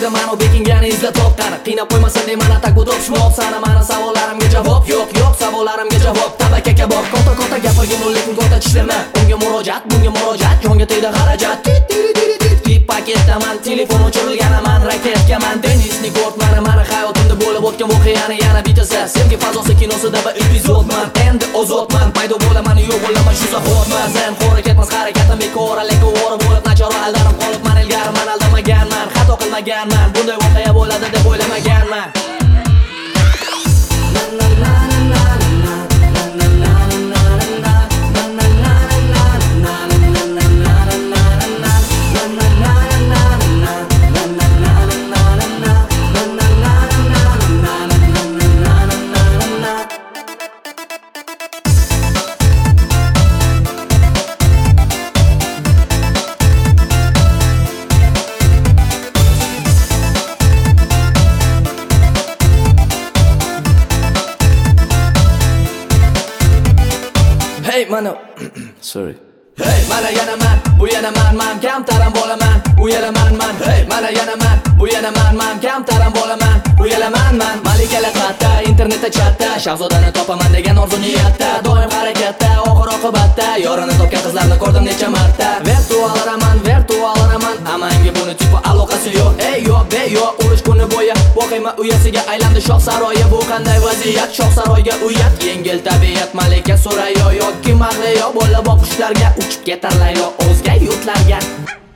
Qo'ydim mana bekingani izla topqani. Qiynab qo'ymasin deb mana tak bu topishmoq sana. Mana savollarimga javob yo'q, savollarimga javob. Tabaka kabob, kota gapirgin lekin kota tishlama. Unga murojaat, bunga murojaat, jonga tegdi xarajat. Paketdaman, telefon o'chirilganaman, raketgaman, Denisni Gortman, mana hayotimda bo'lib o'tgan voqeani yana bitasa. Sevgi fazosi kinosida bir epizodman, endi ozodman, paydo bo'laman, yo'q bo'laman, shu zahotman. Sen harakatmas, harakatim bekor, lekin o'g'ri bo'lib nachora aldanib qolibman, ilgari men aldamaganman, xato qilmaganman, bunday voqea bo'ladi deb o'ylamaganman. Hey mana sorry. Hey mana yana man, bu yana man, kamtaram bo'laman, u yana man. Hey mana yana man, bu yana man, kamtaram bo'laman, u yana man. Malikalar qatta, internetda chatda, shahzodani topaman degan orzu niyatda, doim harakatda, oxir oqibatda yorini topgan qizlarni ko'rdim necha marta. Virtual raman, amanga buni tipi aloqasi yo'q. Ey yo'q, urush kuni bo'yi voqea uyasiga aylandi shoh saroyi. Bu qanday vaziyat? Shoh saroyga uyat, yengil tabiat, malika so'rayo yoki mag'riyo, bola boqishlarga uchib ketar laylo o'zga yurtlarga.